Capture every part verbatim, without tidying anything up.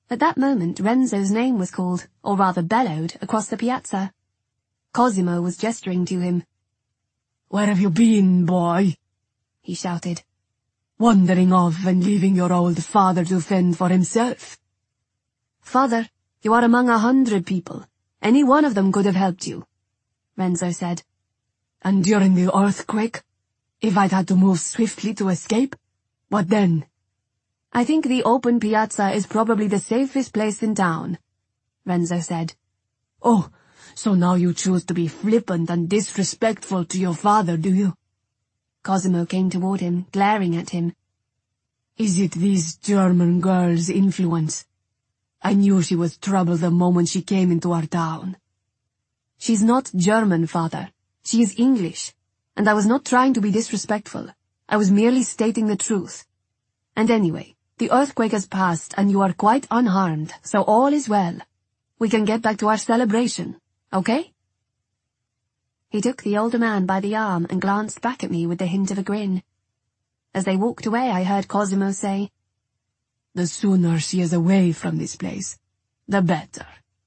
At that moment, Renzo's name was called, or rather bellowed, across the piazza. Cosimo was gesturing to him. "Where have you been, boy?" he shouted. "Wandering off and leaving your old father to fend for himself?" "Father, you are among a hundred people. Any one of them could have helped you," Renzo said. "And during the earthquake? If I'd had to move swiftly to escape? What then?" "I think the open piazza is probably the safest place in town," Renzo said. "Oh, so now you choose to be flippant and disrespectful to your father, do you?" Cosimo came toward him, glaring at him. "Is it this German girl's influence? I knew she was trouble the moment she came into our town." "She's not German, father. She is English. And I was not trying to be disrespectful. I was merely stating the truth. And anyway, the earthquake has passed and you are quite unharmed, so all is well. We can get back to our celebration, okay?" He took the older man by the arm and glanced back at me with the hint of a grin. As they walked away, I heard Cosimo say, "The sooner she is away from this place, the better."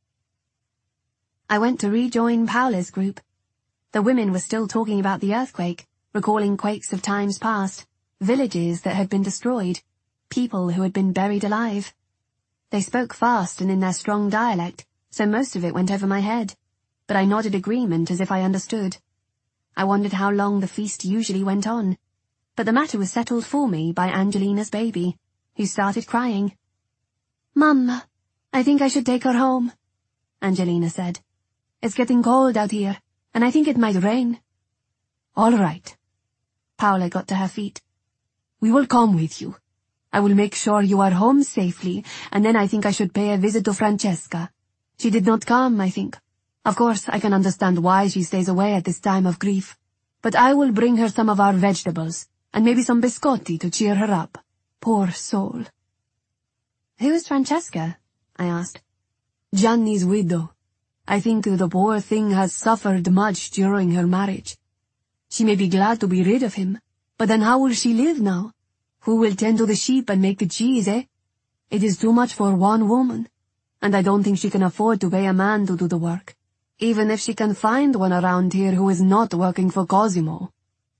I went to rejoin Paola's group. The women were still talking about the earthquake, recalling quakes of times past, villages that had been destroyed, people who had been buried alive. They spoke fast and in their strong dialect, so most of it went over my head, but I nodded agreement as if I understood. I wondered how long the feast usually went on, but the matter was settled for me by Angelina's baby, who started crying. "Mamma, I think I should take her home," Angelina said. "It's getting cold out here, and I think it might rain." "All right." Paola got to her feet. "We will come with you. I will make sure you are home safely, and then I think I should pay a visit to Francesca. She did not come, I think. Of course, I can understand why she stays away at this time of grief, but I will bring her some of our vegetables, and maybe some biscotti to cheer her up. Poor soul." "Who is Francesca?" I asked. "Gianni's widow. I think the poor thing has suffered much during her marriage. She may be glad to be rid of him, but then how will she live now? Who will tend to the sheep and make the cheese, eh? It is too much for one woman, and I don't think she can afford to pay a man to do the work, even if she can find one around here who is not working for Cosimo."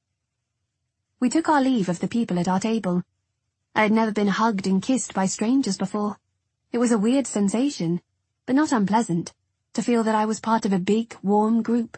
We took our leave of the people at our table. I had never been hugged and kissed by strangers before. It was a weird sensation, but not unpleasant, to feel that I was part of a big, warm group.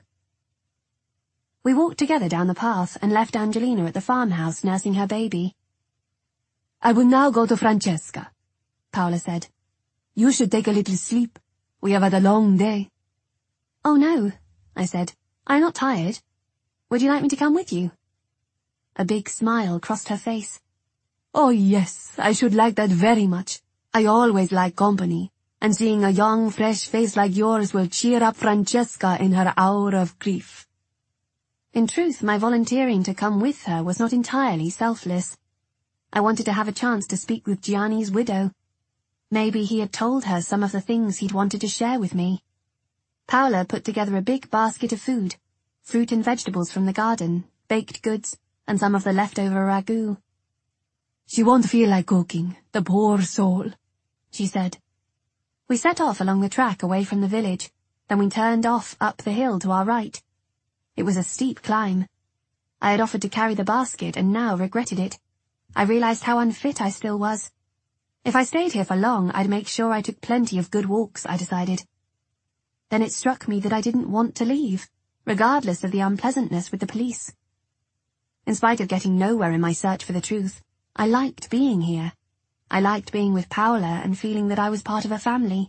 We walked together down the path and left Angelina at the farmhouse nursing her baby. "I will now go to Francesca," Paola said. "You should take a little sleep. We have had a long day." "Oh no," I said. "I'm not tired. Would you like me to come with you?" A big smile crossed her face. "Oh yes, I should like that very much. I always like company, and seeing a young, fresh face like yours will cheer up Francesca in her hour of grief." In truth, my volunteering to come with her was not entirely selfless. I wanted to have a chance to speak with Gianni's widow. Maybe he had told her some of the things he'd wanted to share with me. Paola put together a big basket of food, fruit and vegetables from the garden, baked goods, and some of the leftover ragu. "She won't feel like cooking, the poor soul," she said. We set off along the track away from the village, then we turned off up the hill to our right. It was a steep climb. I had offered to carry the basket and now regretted it. I realized how unfit I still was. If I stayed here for long, I'd make sure I took plenty of good walks, I decided. Then it struck me that I didn't want to leave, regardless of the unpleasantness with the police. In spite of getting nowhere in my search for the truth, I liked being here. I liked being with Paola and feeling that I was part of a family.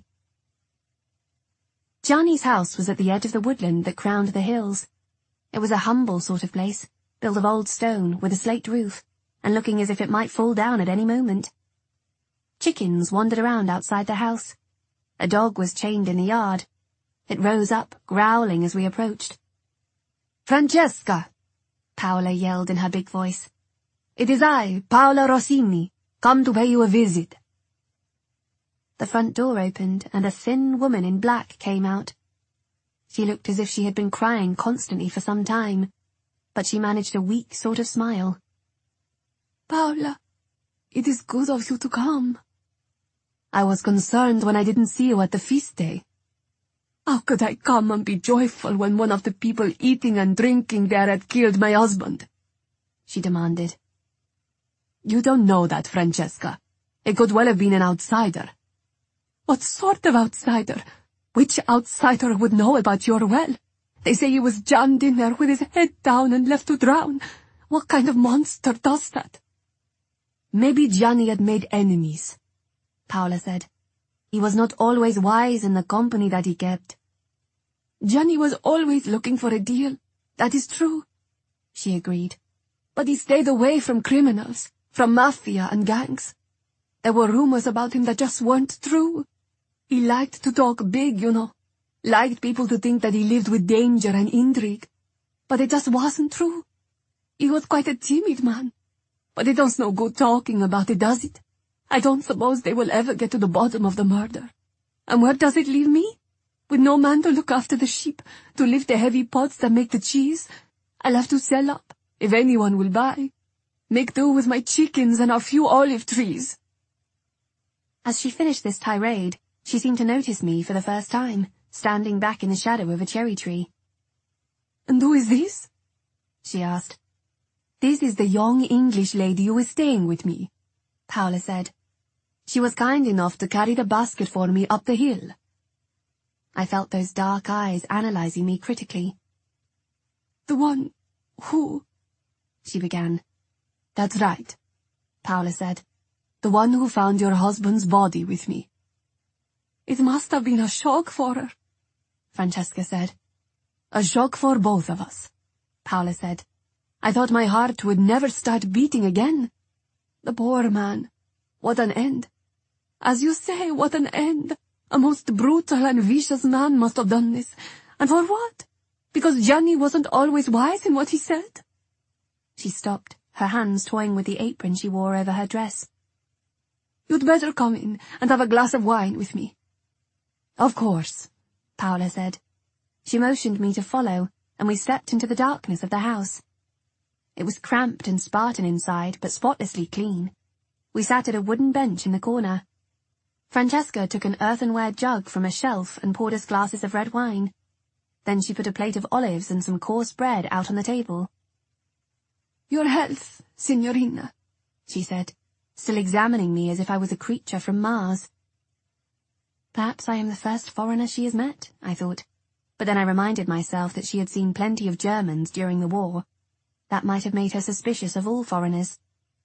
Gianni's house was at the edge of the woodland that crowned the hills. It was a humble sort of place, built of old stone with a slate roof, and looking as if it might fall down at any moment. Chickens wandered around outside the house. A dog was chained in the yard. It rose up, growling as we approached. "Francesca!" Paola yelled in her big voice. "It is I, Paola Rossini, come to pay you a visit." The front door opened and a thin woman in black came out. She looked as if she had been crying constantly for some time, but she managed a weak sort of smile. "Paola, it is good of you to come." I was concerned when I didn't see you at the feast day. How could I come and be joyful when one of the people eating and drinking there had killed my husband? She demanded. You don't know that, Francesca. It could well have been an outsider. What sort of outsider? Which outsider would know about your well? They say he was jammed in there with his head down and left to drown. What kind of monster does that? Maybe Gianni had made enemies, Paola said. He was not always wise in the company that he kept. Gianni was always looking for a deal. That is true, she agreed. But he stayed away from criminals, from mafia and gangs. There were rumors about him that just weren't true. He liked to talk big, you know. Liked people to think that he lived with danger and intrigue. But it just wasn't true. He was quite a timid man. But it does no good talking about it, does it? I don't suppose they will ever get to the bottom of the murder. And where does it leave me? With no man to look after the sheep, to lift the heavy pots that make the cheese. I'll have to sell up, if anyone will buy. Make do with my chickens and our few olive trees. As she finished this tirade, she seemed to notice me for the first time, standing back in the shadow of a cherry tree. And who is this? She asked. This is the young English lady who is staying with me, Paola said. She was kind enough to carry the basket for me up the hill. I felt those dark eyes analyzing me critically. The one who... she began. That's right, Paola said. The one who found your husband's body with me. It must have been a shock for her, Francesca said. A shock for both of us, Paola said. I thought my heart would never start beating again. The poor man. What an end. As you say, what an end. A most brutal and vicious man must have done this. And for what? Because Gianni wasn't always wise in what he said? She stopped, her hands toying with the apron she wore over her dress. You'd better come in and have a glass of wine with me. Of course, Paola said. She motioned me to follow, and we stepped into the darkness of the house. It was cramped and Spartan inside, but spotlessly clean. We sat at a wooden bench in the corner. Francesca took an earthenware jug from a shelf and poured us glasses of red wine. Then she put a plate of olives and some coarse bread out on the table. Your health, signorina, she said, still examining me as if I was a creature from Mars. Perhaps I am the first foreigner she has met, I thought, but then I reminded myself that she had seen plenty of Germans during the war. That might have made her suspicious of all foreigners.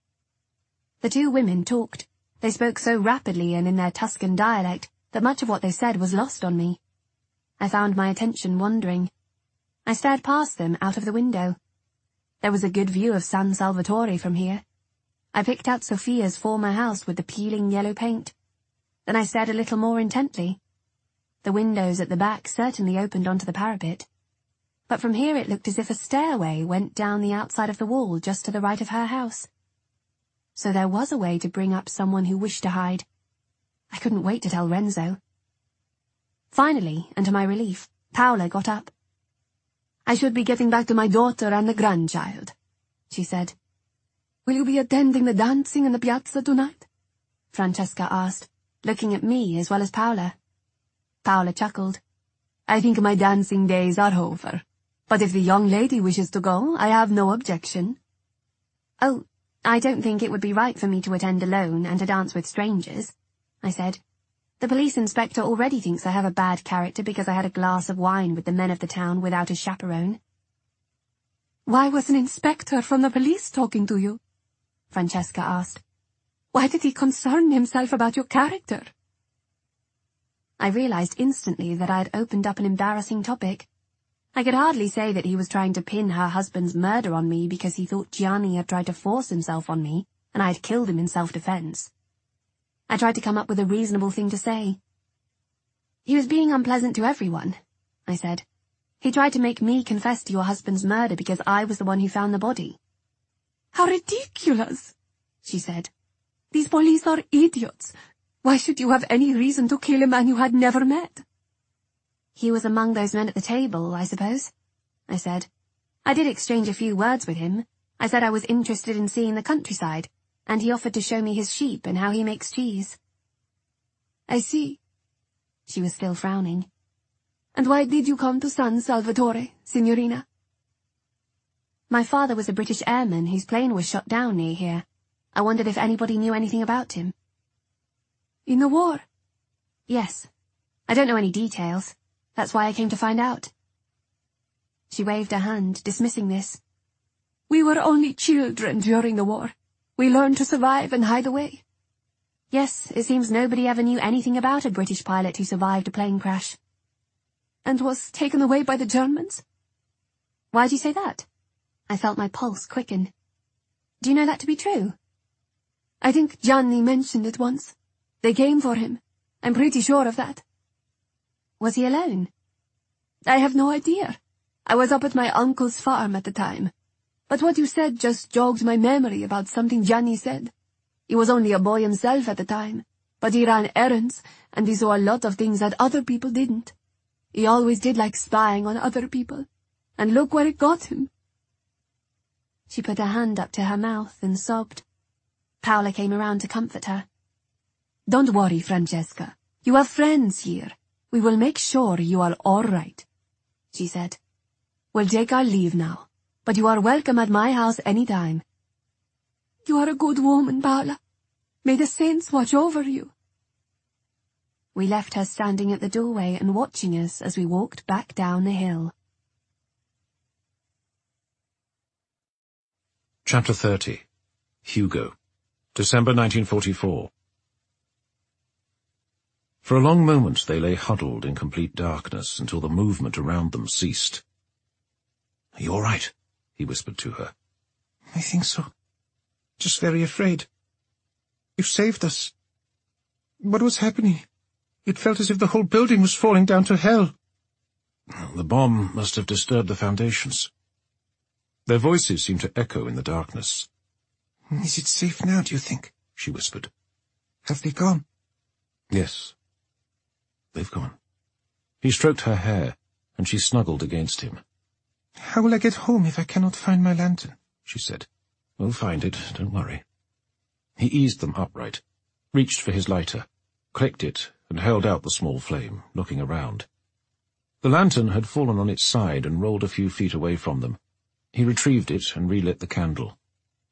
The two women talked. They spoke so rapidly and in their Tuscan dialect that much of what they said was lost on me. I found my attention wandering. I stared past them out of the window. There was a good view of San Salvatore from here. I picked out Sophia's former house with the peeling yellow paint. Then I stared a little more intently. The windows at the back certainly opened onto the parapet. But from here it looked as if a stairway went down the outside of the wall just to the right of her house. So there was a way to bring up someone who wished to hide. I couldn't wait to tell Renzo. Finally, and to my relief, Paola got up. I should be getting back to my daughter and the grandchild, she said. Will you be attending the dancing in the piazza tonight? Francesca asked, looking at me as well as Paola. Paola chuckled. I think my dancing days are over. But if the young lady wishes to go, I have no objection. Oh, I don't think it would be right for me to attend alone and to dance with strangers, I said. The police inspector already thinks I have a bad character because I had a glass of wine with the men of the town without a chaperone. Why was an inspector from the police talking to you? Francesca asked. Why did he concern himself about your character? I realized instantly that I had opened up an embarrassing topic. I could hardly say that he was trying to pin her husband's murder on me because he thought Gianni had tried to force himself on me, and I had killed him in self-defense. I tried to come up with a reasonable thing to say. He was being unpleasant to everyone, I said. He tried to make me confess to your husband's murder because I was the one who found the body. How ridiculous, she said. These police are idiots. Why should you have any reason to kill a man you had never met? He was among those men at the table, I suppose, I said. I did exchange a few words with him. I said I was interested in seeing the countryside, and he offered to show me his sheep and how he makes cheese. I see. She was still frowning. And why did you come to San Salvatore, Signorina? My father was a British airman whose plane was shot down near here. I wondered if anybody knew anything about him. In the war? Yes. I don't know any details. That's why I came to find out. She waved her hand, dismissing this. We were only children during the war. We learned to survive and hide away. Yes, it seems nobody ever knew anything about a British pilot who survived a plane crash. And was taken away by the Germans? Why'd you say that? I felt my pulse quicken. Do you know that to be true? I think Gianni mentioned it once. They came for him. I'm pretty sure of that. Was he alone? I have no idea. I was up at my uncle's farm at the time. But what you said just jogged my memory about something Gianni said. He was only a boy himself at the time, but he ran errands, and he saw a lot of things that other people didn't. He always did like spying on other people. And look where it got him. She put her hand up to her mouth and sobbed. Paola came around to comfort her. Don't worry, Francesca. You have friends here. We will make sure you are all right, she said. We'll take our leave now, but you are welcome at my house any time. You are a good woman, Paola. May the saints watch over you. We left her standing at the doorway and watching us as we walked back down the hill. Chapter thirty. Hugo. December nineteen forty-four. For a long moment they lay huddled in complete darkness until the movement around them ceased. "Are you all right?" he whispered to her. "I think so. Just very afraid. You saved us. What was happening? It felt as if the whole building was falling down to hell." "The bomb must have disturbed the foundations." Their voices seemed to echo in the darkness. "Is it safe now, do you think?" she whispered. "Have they gone?" "Yes. They've gone." He stroked her hair, and she snuggled against him. "How will I get home if I cannot find my lantern?" she said. "We'll find it, don't worry." He eased them upright, reached for his lighter, clicked it, and held out the small flame, looking around. The lantern had fallen on its side and rolled a few feet away from them. He retrieved it and relit the candle.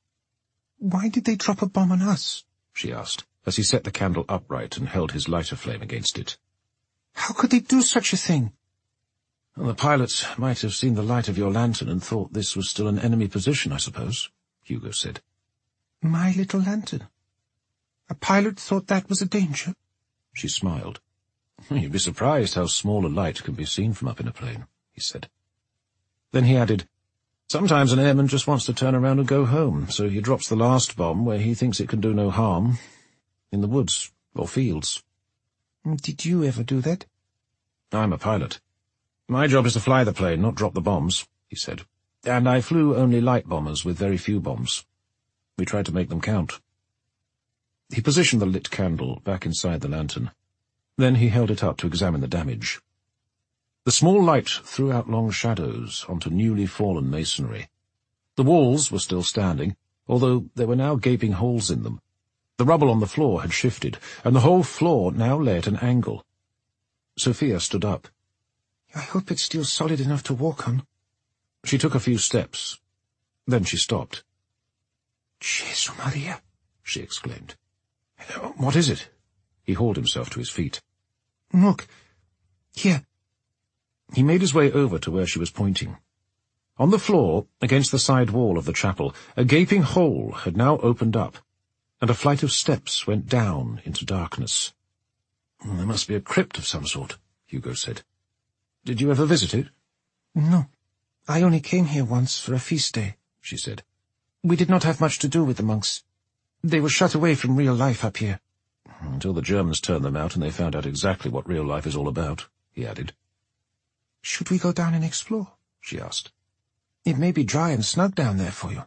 "Why did they drop a bomb on us?" she asked, as he set the candle upright and held his lighter flame against it. "How could they do such a thing?" "Well, the pilots might have seen the light of your lantern and thought this was still an enemy position, I suppose," Hugo said. "My little lantern? A pilot thought that was a danger?" She smiled. "You'd be surprised how small a light can be seen from up in a plane," he said. Then he added, "Sometimes an airman just wants to turn around and go home, so he drops the last bomb where he thinks it can do no harm, in the woods or fields." "Did you ever do that?" "I'm a pilot. My job is to fly the plane, not drop the bombs," he said. "And I flew only light bombers with very few bombs. We tried to make them count." He positioned the lit candle back inside the lantern. Then he held it up to examine the damage. The small light threw out long shadows onto newly fallen masonry. The walls were still standing, although there were now gaping holes in them. The rubble on the floor had shifted, and the whole floor now lay at an angle. Sophia stood up. "I hope it's still solid enough to walk on." She took a few steps. Then she stopped. "Gesù Maria!" she exclaimed. "What is it?" He hauled himself to his feet. "Look. Here." He made his way over to where she was pointing. On the floor, against the side wall of the chapel, a gaping hole had now opened up, and a flight of steps went down into darkness. "There must be a crypt of some sort," Hugo said. "Did you ever visit it?" "No. I only came here once for a feast day," she said. "We did not have much to do with the monks. They were shut away from real life up here." "Until the Germans turned them out and they found out exactly what real life is all about," he added. "Should we go down and explore?" she asked. "It may be dry and snug down there for you."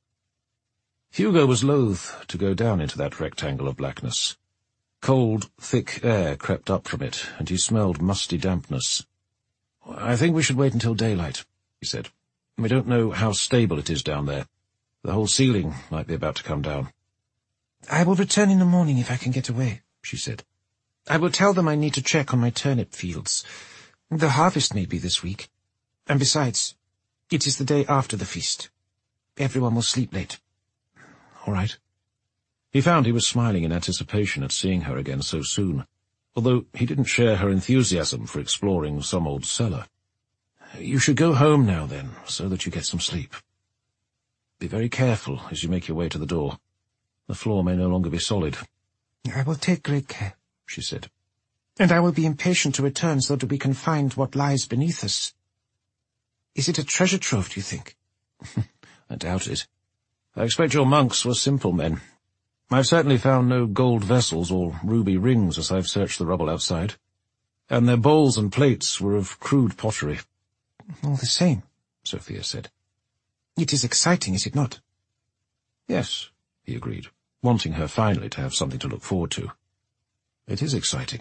Hugo was loath to go down into that rectangle of blackness. Cold, thick air crept up from it, and he smelled musty dampness. "I think we should wait until daylight," he said. "We don't know how stable it is down there. The whole ceiling might be about to come down." "I will return in the morning if I can get away," she said. I will tell them I need to check on my turnip fields. The harvest may be this week. And besides, it is the day after the feast. Everyone will sleep late. All right. He found he was smiling in anticipation at seeing her again so soon, although he didn't share her enthusiasm for exploring some old cellar. You should go home now, then, so that you get some sleep. Be very careful as you make your way to the door. The floor may no longer be solid. I will take great care, she said. And I will be impatient to return so that we can find what lies beneath us. Is it a treasure trove, do you think? I doubt it. I expect your monks were simple men. I've certainly found no gold vessels or ruby rings as I've searched the rubble outside. And their bowls and plates were of crude pottery. All the same, Sophia said. It is exciting, is it not? Yes, he agreed, wanting her finally to have something to look forward to. It is exciting.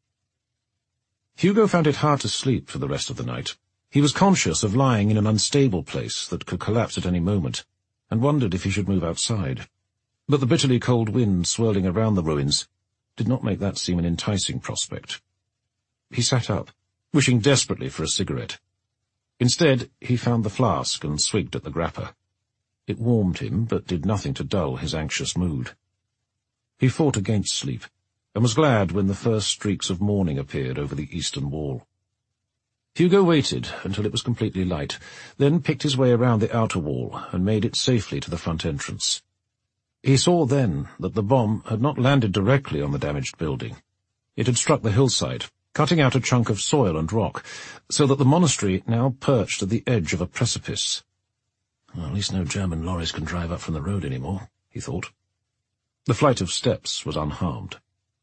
Hugo found it hard to sleep for the rest of the night. He was conscious of lying in an unstable place that could collapse at any moment, and wondered if he should move outside. But the bitterly cold wind swirling around the ruins did not make that seem an enticing prospect. He sat up, wishing desperately for a cigarette. Instead, he found the flask and swigged at the grappa. It warmed him, but did nothing to dull his anxious mood. He fought against sleep, and was glad when the first streaks of morning appeared over the eastern wall. Hugo waited until it was completely light, then picked his way around the outer wall and made it safely to the front entrance. He saw then that the bomb had not landed directly on the damaged building. It had struck the hillside, cutting out a chunk of soil and rock, so that the monastery now perched at the edge of a precipice. Well, at least no German lorries can drive up from the road anymore, he thought. The flight of steps was unharmed.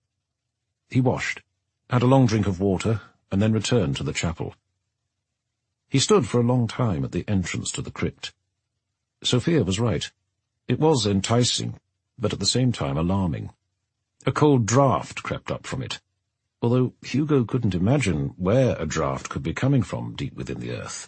He washed, had a long drink of water, and then returned to the chapel. He stood for a long time at the entrance to the crypt. Sophia was right. It was enticing, but at the same time alarming. A cold draught crept up from it, although Hugo couldn't imagine where a draught could be coming from deep within the earth.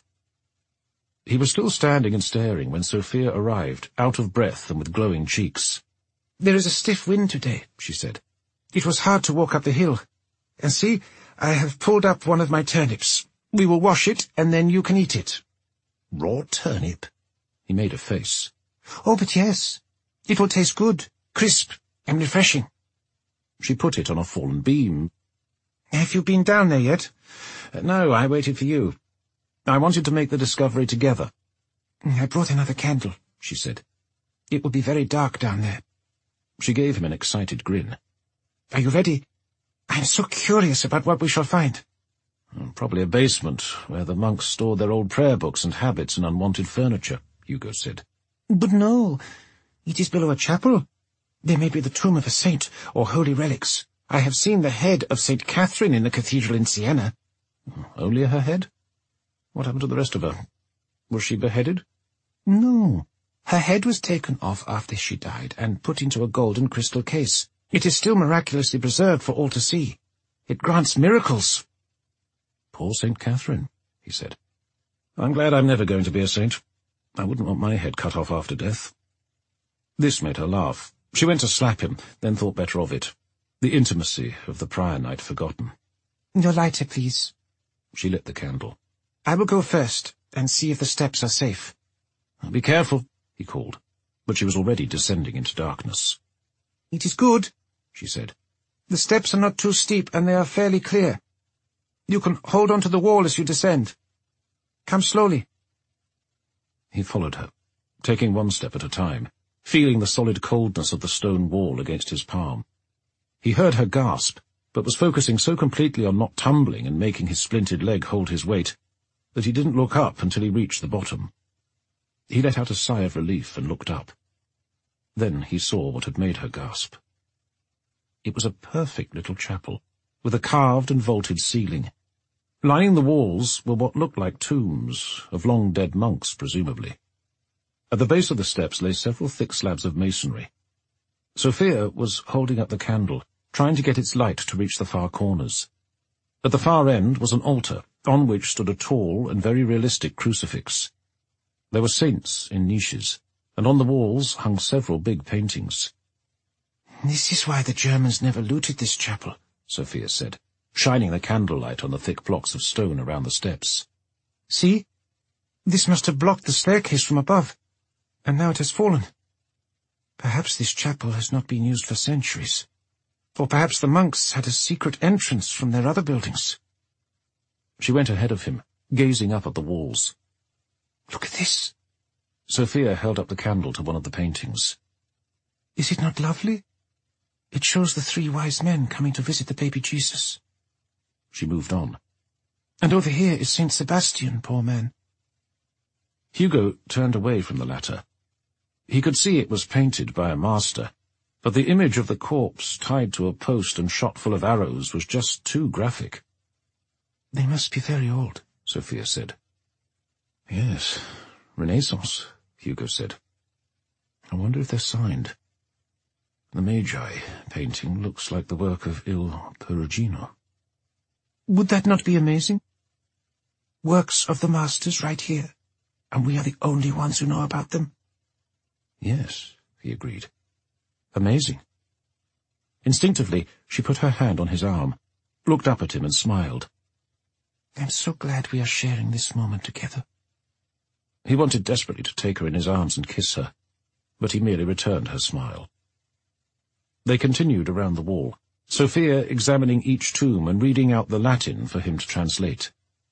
He was still standing and staring when Sophia arrived, out of breath and with glowing cheeks. There is a stiff wind today, she said. It was hard to walk up the hill. And see, I have pulled up one of my turnips. We will wash it, and then you can eat it. Raw turnip? He made a face. Oh, but yes. It will taste good, crisp, and refreshing. She put it on a fallen beam. Have you been down there yet? Uh, no, I waited for you. I wanted to make the discovery together. I brought another candle, she said. It will be very dark down there. She gave him an excited grin. Are you ready? I am so curious about what we shall find. Probably a basement, where the monks stored their old prayer books and habits and unwanted furniture, Hugo said. But no, it is below a chapel. There may be the tomb of a saint, or holy relics. I have seen the head of Saint Catherine in the cathedral in Siena. Only her head? What happened to the rest of her? Was she beheaded? No. Her head was taken off after she died and put into a golden crystal case. It is still miraculously preserved for all to see. It grants miracles. Poor Saint Catherine, he said. I'm glad I'm never going to be a saint. I wouldn't want my head cut off after death. This made her laugh. She went to slap him, then thought better of it. The intimacy of the prior night forgotten. Your lighter, please. She lit the candle. I will go first, and see if the steps are safe. Be careful, he called, but she was already descending into darkness. It is good, she said. The steps are not too steep, and they are fairly clear. You can hold on to the wall as you descend. Come slowly. He followed her, taking one step at a time, feeling the solid coldness of the stone wall against his palm. He heard her gasp, but was focusing so completely on not tumbling and making his splintered leg hold his weight that he didn't look up until he reached the bottom. He let out a sigh of relief and looked up. Then he saw what had made her gasp. It was a perfect little chapel, with a carved and vaulted ceiling. Lining the walls were what looked like tombs, of long-dead monks, presumably. At the base of the steps lay several thick slabs of masonry. Sophia was holding up the candle, trying to get its light to reach the far corners. At the far end was an altar, on which stood a tall and very realistic crucifix. There were saints in niches, and on the walls hung several big paintings. This is why the Germans never looted this chapel, Sophia said, shining the candlelight on the thick blocks of stone around the steps. See? This must have blocked the staircase from above, and now it has fallen. Perhaps this chapel has not been used for centuries, or perhaps the monks had a secret entrance from their other buildings. She went ahead of him, gazing up at the walls. Look at this. Sophia held up the candle to one of the paintings. Is it not lovely? It shows the three wise men coming to visit the baby Jesus. She moved on. And over here is Saint Sebastian, poor man. Hugo turned away from the latter. He could see it was painted by a master, but the image of the corpse tied to a post and shot full of arrows was just too graphic. They must be very old, Sophia said. Yes, Renaissance, Hugo said. I wonder if they're signed. The Magi painting looks like the work of Il Perugino. Would that not be amazing? Works of the masters right here, and we are the only ones who know about them. Yes, he agreed. Amazing. Instinctively, she put her hand on his arm, looked up at him and smiled. I'm so glad we are sharing this moment together. He wanted desperately to take her in his arms and kiss her, but he merely returned her smile. They continued around the wall, Sophia examining each tomb and reading out the Latin for him to translate.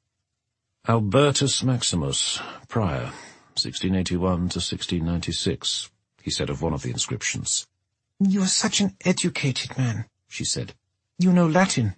Albertus Maximus, prior, sixteen eighty-one to sixteen ninety-six, he said of one of the inscriptions. You are such an educated man, she said. You know Latin.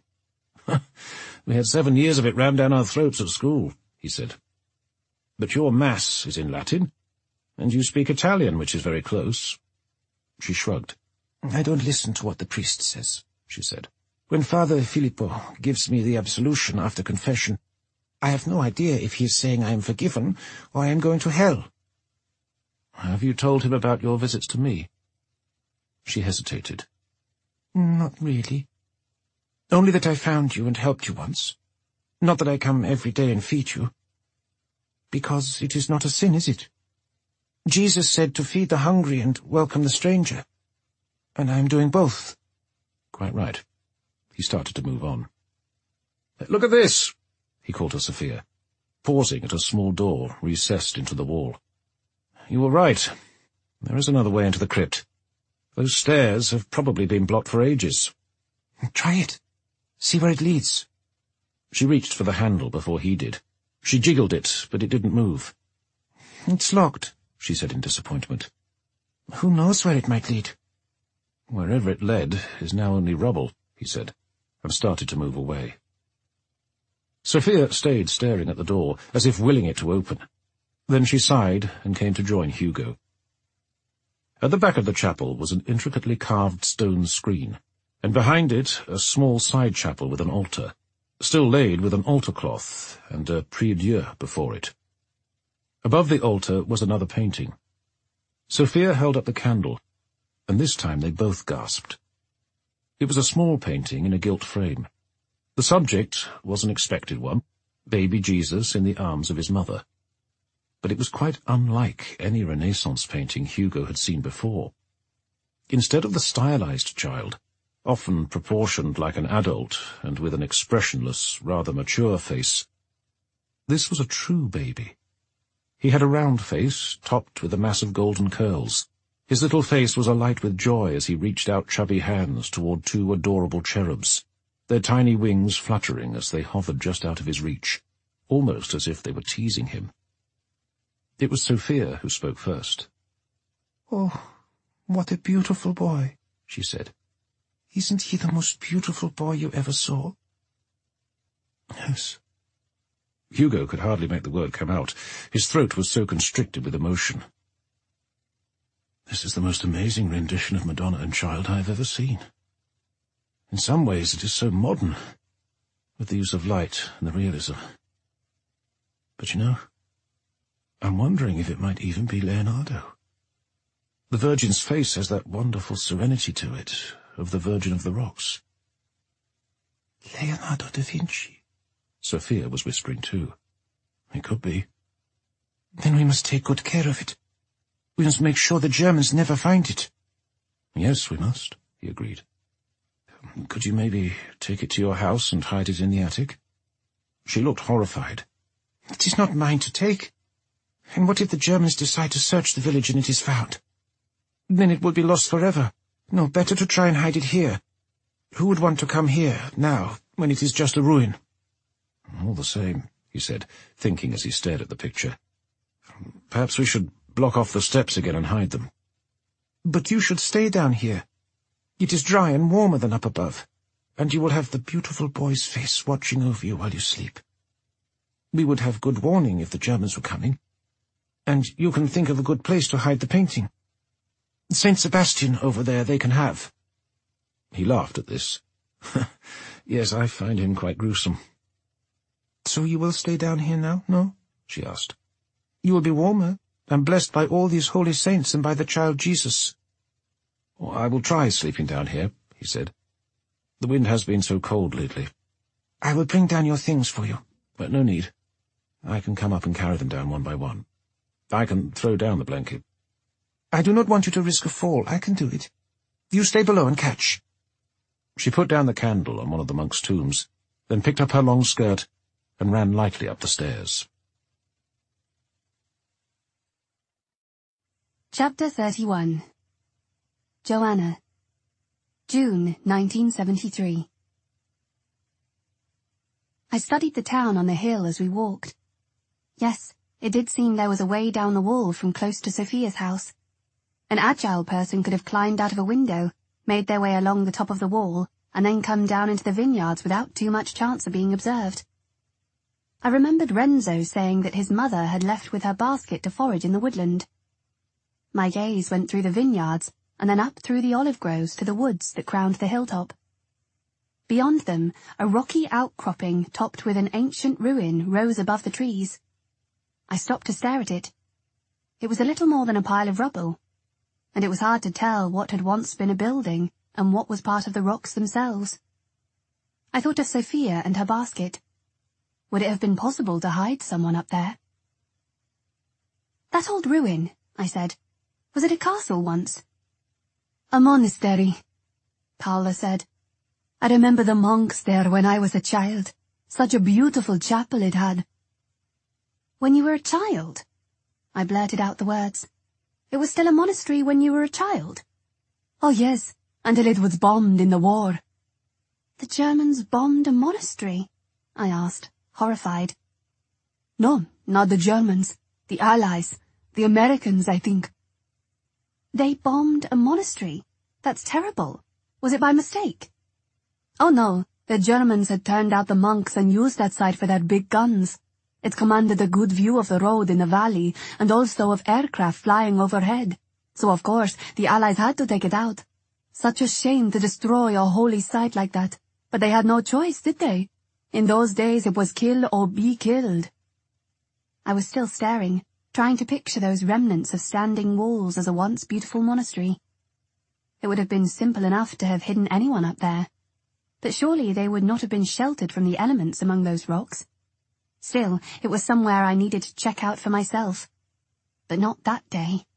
We had seven years of it rammed down our throats at school, he said. But your Mass is in Latin, and you speak Italian, which is very close. She shrugged. I don't listen to what the priest says, she said. When Father Filippo gives me the absolution after confession, I have no idea if he is saying I am forgiven or I am going to hell. Have you told him about your visits to me? She hesitated. Not really. Only that I found you and helped you once. Not that I come every day and feed you. Because it is not a sin, is it? Jesus said to feed the hungry and welcome the stranger. And I am doing both. Quite right. He started to move on. Look at this, he called to Sophia, pausing at a small door recessed into the wall. You were right. There is another way into the crypt. Those stairs have probably been blocked for ages. Try it. See where it leads. She reached for the handle before he did. She jiggled it, but it didn't move. It's locked, she said in disappointment. Who knows where it might lead? Wherever it led is now only rubble, he said, and started to move away. Sophia stayed staring at the door, as if willing it to open. Then she sighed and came to join Hugo. At the back of the chapel was an intricately carved stone screen, and behind it a small side chapel with an altar, still laid with an altar cloth and a prie-dieu before it. Above the altar was another painting. Sophia held up the candle, and this time they both gasped. It was a small painting in a gilt frame. The subject was an expected one, baby Jesus in the arms of his mother. But it was quite unlike any Renaissance painting Hugo had seen before. Instead of the stylized child, often proportioned like an adult and with an expressionless, rather mature face, this was a true baby. He had a round face, topped with a mass of golden curls. His little face was alight with joy as he reached out chubby hands toward two adorable cherubs, their tiny wings fluttering as they hovered just out of his reach, almost as if they were teasing him. It was Sophia who spoke first. Oh, what a beautiful boy, she said. Isn't he the most beautiful boy you ever saw? Yes. Hugo could hardly make the word come out. His throat was so constricted with emotion. This is the most amazing rendition of Madonna and Child I have ever seen. In some ways it is so modern, with the use of light and the realism. But you know, I'm wondering if it might even be Leonardo. The Virgin's face has that wonderful serenity to it, of the Virgin of the Rocks. Leonardo da Vinci? Sophia was whispering too. It could be. Then we must take good care of it. We must make sure the Germans never find it. Yes, we must, he agreed. Could you maybe take it to your house and hide it in the attic? She looked horrified. It is not mine to take. And what if the Germans decide to search the village and it is found? Then it will be lost forever. No, better to try and hide it here. Who would want to come here, now, when it is just a ruin? All the same, he said, thinking as he stared at the picture. Perhaps we should block off the steps again and hide them. But you should stay down here. It is dry and warmer than up above, and you will have the beautiful boy's face watching over you while you sleep. We would have good warning if the Germans were coming, and you can think of a good place to hide the painting. Saint Sebastian over there they can have. He laughed at this. Yes, I find him quite gruesome. So you will stay down here now, no? She asked. You will be warmer, and blessed by all these holy saints and by the child Jesus. Oh, I will try sleeping down here, he said. The wind has been so cold lately. I will bring down your things for you. But no need. I can come up and carry them down one by one. I can throw down the blanket. I do not want you to risk a fall. I can do it. You stay below and catch. She put down the candle on one of the monks' tombs, then picked up her long skirt and ran lightly up the stairs. Chapter thirty-one. Joanna. June nineteen seventy-three. I studied the town on the hill as we walked. Yes, it did seem there was a way down the wall from close to Sophia's house. An agile person could have climbed out of a window, made their way along the top of the wall, and then come down into the vineyards without too much chance of being observed. I remembered Renzo saying that his mother had left with her basket to forage in the woodland. My gaze went through the vineyards and then up through the olive groves to the woods that crowned the hilltop. Beyond them, a rocky outcropping topped with an ancient ruin rose above the trees. I stopped to stare at it. It was a little more than a pile of rubble, and it was hard to tell what had once been a building and what was part of the rocks themselves. I thought of Sophia and her basket. Would it have been possible to hide someone up there? That old ruin, I said. Was it a castle once? A monastery, Paula said. I remember the monks there when I was a child. Such a beautiful chapel it had. When you were a child? I blurted out the words. It was still a monastery when you were a child? Oh yes, until it was bombed in the war. The Germans bombed a monastery? I asked, horrified. No, not the Germans. The Allies. The Americans, I think. They bombed a monastery? That's terrible. Was it by mistake? Oh no, the Germans had turned out the monks and used that site for their big guns. It commanded a good view of the road in the valley and also of aircraft flying overhead. So of course, the Allies had to take it out. Such a shame to destroy a holy site like that. But they had no choice, did they? In those days it was kill or be killed. I was still staring, trying to picture those remnants of standing walls as a once beautiful monastery. It would have been simple enough to have hidden anyone up there. But surely they would not have been sheltered from the elements among those rocks. Still, it was somewhere I needed to check out for myself. But not that day.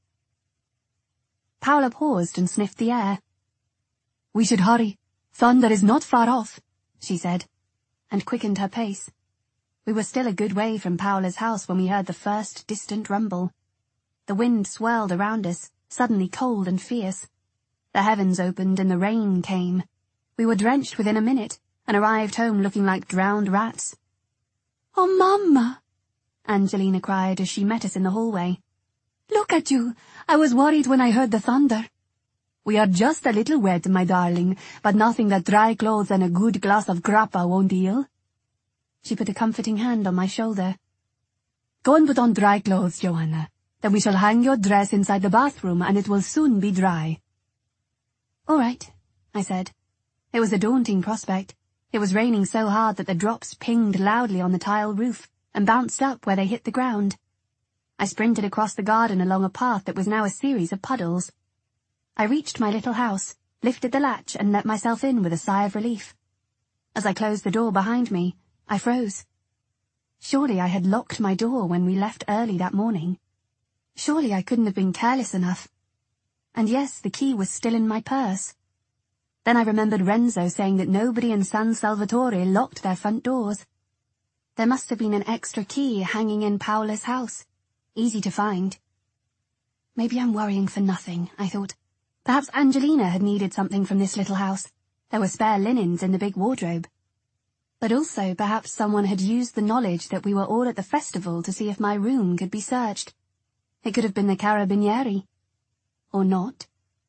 Paula paused and sniffed the air. We should hurry. Thunder is not far off, she said, and quickened her pace. We were still a good way from Paula's house when we heard the first distant rumble. The wind swirled around us, suddenly cold and fierce. The heavens opened and the rain came. We were drenched within a minute, and arrived home looking like drowned rats. "Oh, Mamma!" Angelina cried as she met us in the hallway. "Look at you! I was worried when I heard the thunder." "We are just a little wet, my darling, but nothing that dry clothes and a good glass of grappa won't heal." She put a comforting hand on my shoulder. "Go and put on dry clothes, Joanna. Then we shall hang your dress inside the bathroom and it will soon be dry." "All right," I said. It was a daunting prospect. It was raining so hard that the drops pinged loudly on the tile roof and bounced up where they hit the ground. I sprinted across the garden along a path that was now a series of puddles. I reached my little house, lifted the latch and let myself in with a sigh of relief. As I closed the door behind me, I froze. Surely I had locked my door when we left early that morning. Surely I couldn't have been careless enough. And yes, the key was still in my purse. Then I remembered Renzo saying that nobody in San Salvatore locked their front doors. There must have been an extra key hanging in Paola's house. Easy to find. Maybe I'm worrying for nothing, I thought. Perhaps Angelina had needed something from this little house. There were spare linens in the big wardrobe. But also perhaps someone had used the knowledge that we were all at the festival to see if my room could be searched. It could have been the Carabinieri. Or not.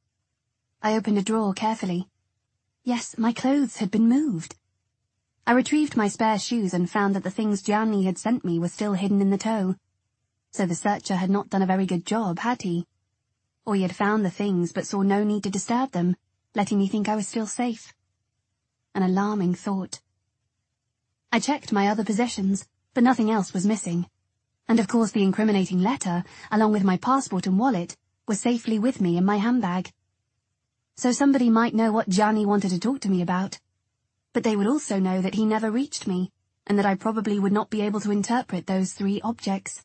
I opened a drawer carefully. Yes, my clothes had been moved. I retrieved my spare shoes and found that the things Gianni had sent me were still hidden in the toe. So the searcher had not done a very good job, had he? Or he had found the things but saw no need to disturb them, letting me think I was still safe. An alarming thought. I checked my other possessions, but nothing else was missing. And of course the incriminating letter, along with my passport and wallet, was safely with me in my handbag. So somebody might know what Gianni wanted to talk to me about. But they would also know that he never reached me, and that I probably would not be able to interpret those three objects.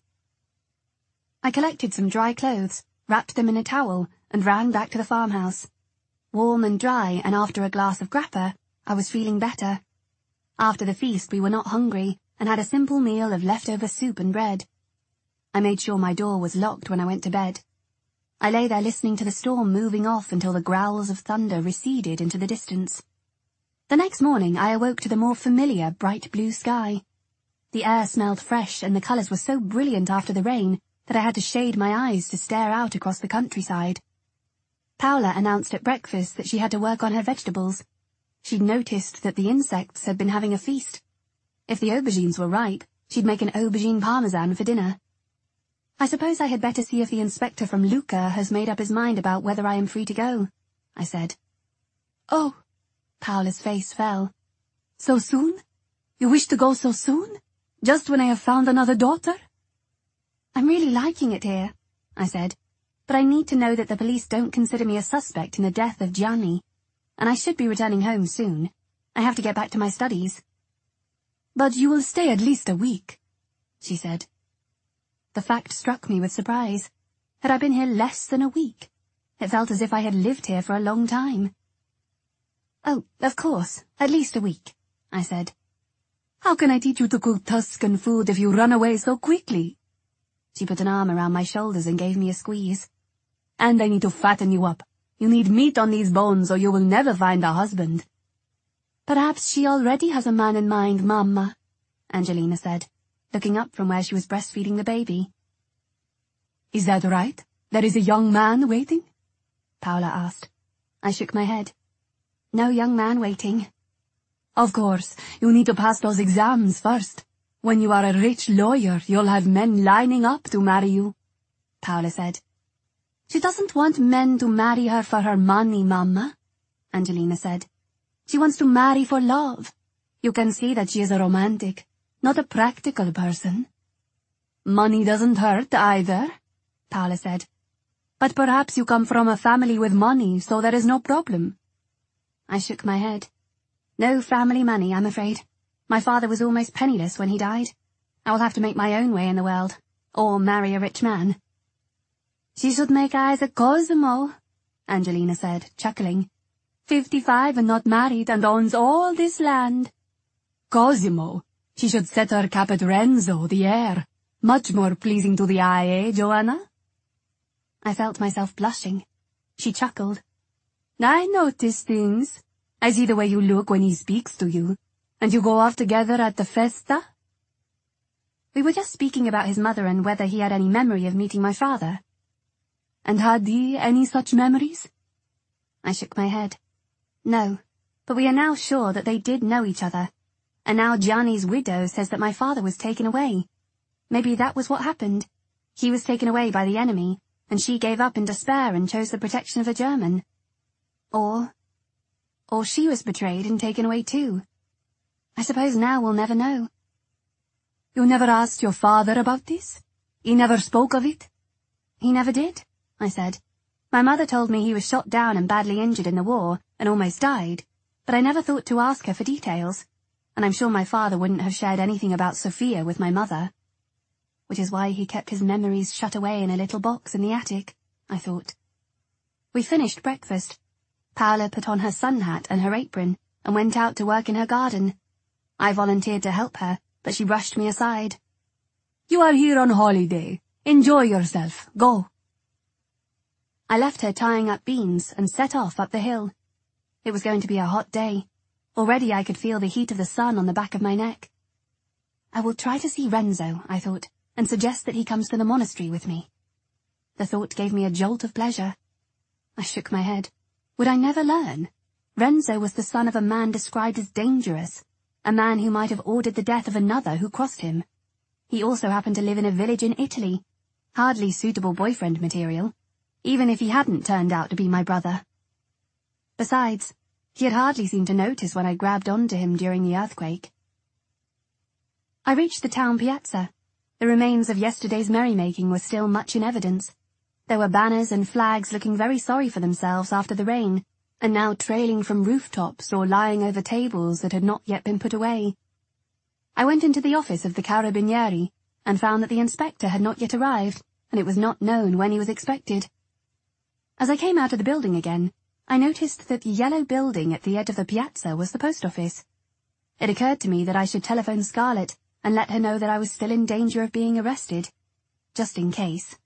I collected some dry clothes, wrapped them in a towel, and ran back to the farmhouse. Warm and dry, and after a glass of grappa, I was feeling better. After the feast we were not hungry, and had a simple meal of leftover soup and bread. I made sure my door was locked when I went to bed. I lay there listening to the storm moving off until the growls of thunder receded into the distance. The next morning I awoke to the more familiar bright blue sky. The air smelled fresh and the colours were so brilliant after the rain that I had to shade my eyes to stare out across the countryside. Paola announced at breakfast that she had to work on her vegetables. She'd noticed that the insects had been having a feast. If the aubergines were ripe, she'd make an aubergine parmesan for dinner. I suppose I had better see if the inspector from Lucca has made up his mind about whether I am free to go, I said. Oh, Paola's face fell. So soon? You wish to go so soon? Just when I have found another daughter? I'm really liking it here, I said, but I need to know that the police don't consider me a suspect in the death of Gianni, and I should be returning home soon. I have to get back to my studies. But you will stay at least a week, she said. The fact struck me with surprise. Had I been here less than a week? It felt as if I had lived here for a long time. Oh, of course, at least a week, I said. How can I teach you to cook Tuscan food if you run away so quickly? She put an arm around my shoulders and gave me a squeeze. And I need to fatten you up. You need meat on these bones or you will never find a husband. Perhaps she already has a man in mind, Mamma, Angelina said, looking up from where she was breastfeeding the baby. Is that right? There is a young man waiting? Paola asked. I shook my head. No young man waiting. Of course, you need to pass those exams first. When you are a rich lawyer, you'll have men lining up to marry you, Paola said. She doesn't want men to marry her for her money, Mamma, Angelina said. She wants to marry for love. You can see that she is a romantic, not a practical person. Money doesn't hurt either, Paola said. But perhaps you come from a family with money, so there is no problem. I shook my head. No family money, I'm afraid. My father was almost penniless when he died. I will have to make my own way in the world, or marry a rich man. She should make eyes at Cosimo, Angelina said, chuckling. Fifty-five and not married and owns all this land. Cosimo, she should set her cap at Renzo, the heir. Much more pleasing to the eye, eh, Joanna? I felt myself blushing. She chuckled. I notice things. I see the way you look when he speaks to you. And you go off together at the festa? We were just speaking about his mother and whether he had any memory of meeting my father. And had he any such memories? I shook my head. No, but we are now sure that they did know each other. And now Gianni's widow says that my father was taken away. Maybe that was what happened. He was taken away by the enemy, and she gave up in despair and chose the protection of a German. Or, or she was betrayed and taken away too. I suppose now we'll never know. You never asked your father about this? He never spoke of it? He never did, I said. My mother told me he was shot down and badly injured in the war and almost died, but I never thought to ask her for details, and I'm sure my father wouldn't have shared anything about Sophia with my mother. Which is why he kept his memories shut away in a little box in the attic, I thought. We finished breakfast. Paola put on her sun hat and her apron and went out to work in her garden. I volunteered to help her, but she brushed me aside. You are here on holiday. Enjoy yourself. Go. I left her tying up beans and set off up the hill. It was going to be a hot day. Already I could feel the heat of the sun on the back of my neck. I will try to see Renzo, I thought, and suggest that he comes to the monastery with me. The thought gave me a jolt of pleasure. I shook my head. Would I never learn? Renzo was the son of a man described as dangerous, a man who might have ordered the death of another who crossed him. He also happened to live in a village in Italy. Hardly suitable boyfriend material, even if he hadn't turned out to be my brother. Besides, he had hardly seemed to notice when I grabbed onto him during the earthquake. I reached the town piazza. The remains of yesterday's merrymaking were still much in evidence. There were banners and flags looking very sorry for themselves after the rain, and now trailing from rooftops or lying over tables that had not yet been put away. I went into the office of the Carabinieri and found that the inspector had not yet arrived, and it was not known when he was expected. As I came out of the building again, I noticed that the yellow building at the edge of the piazza was the post office. It occurred to me that I should telephone Scarlett and let her know that I was still in danger of being arrested, just in case.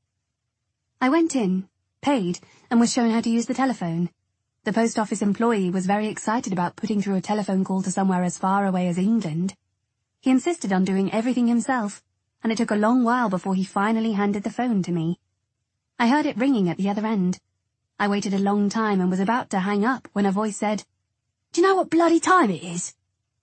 I went in, paid, and was shown how to use the telephone. The post office employee was very excited about putting through a telephone call to somewhere as far away as England. He insisted on doing everything himself, and it took a long while before he finally handed the phone to me. I heard it ringing at the other end. I waited a long time and was about to hang up when a voice said, "Do you know what bloody time it is?"